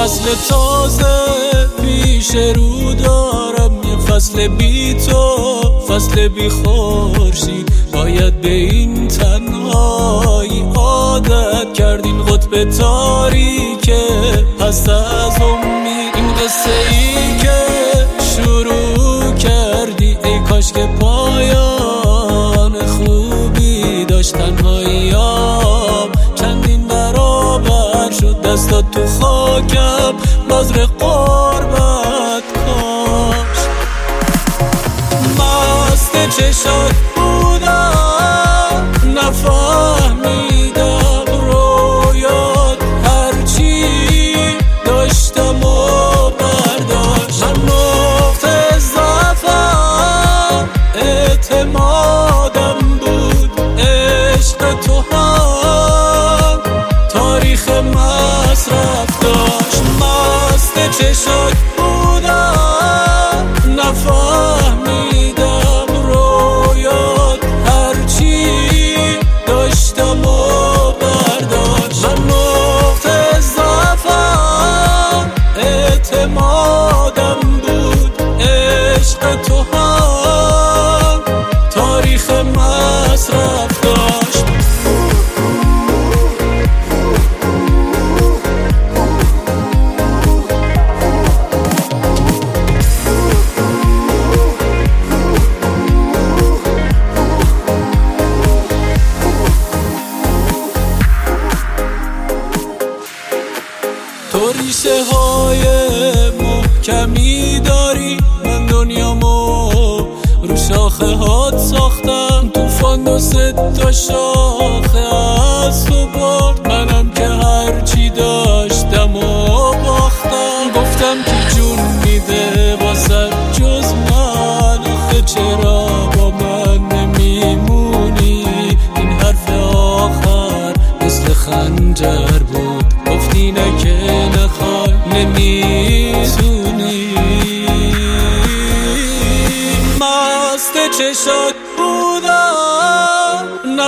فصل تازه پیش رو دارم، یه فصل بی تو، فصل بی خورشید. باید به این تنهایی عادت کردین، قطب تاریک پس از امید. این قصه ای که شروع کردی ای کاش که پایان خوبی داشت. تنهاییام چندین برابر شد، دستات تو خاکم بذر قربت کاش. مست چشات بودم نفهمیدم رویات، هرچی داشتم و برداشت. من نقطه ضعفم اعتمادم بود، عشق تو هم تاریخ مصرف داشت. مست چشات بودم نفهمیدم رویات، هرچی داشتم و برداشت. من نقطه ضعفم اعتمادم بود، عشق تو هم تاریخ مصرف داشت. تو ریشه های محکمی داری، من دنیامو رو شاخه هات ساختم. توفان و 3 تا شاخه از تو برد، منم که هرچی داشتم و باختم. گفتم که جون میده واسه جز من، آخه چرا با من نمیمونی؟ این حرف آخر مثل خنجر بود، گفتی نه که نخوای نمیتونی. مست چشات بودم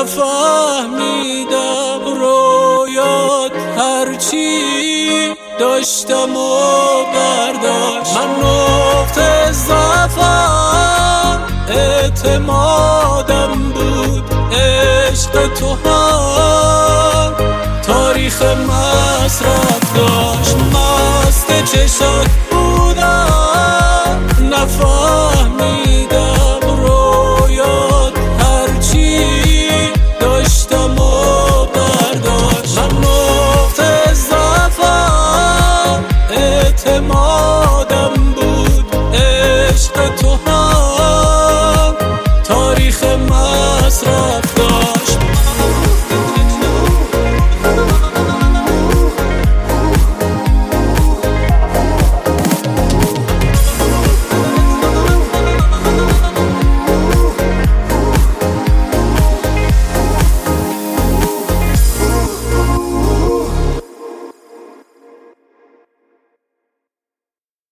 نفهمیدم رویات، هرچی داشتم و برداشت. من نقطه ضعفم اعتمادم بود، عشق تو هم تاریخ مصرف داشت. مست چشات بودم نفهمیدم رویات، هرچی داشتم و برداشت. من نقطه ضعفم اعتمادم بود،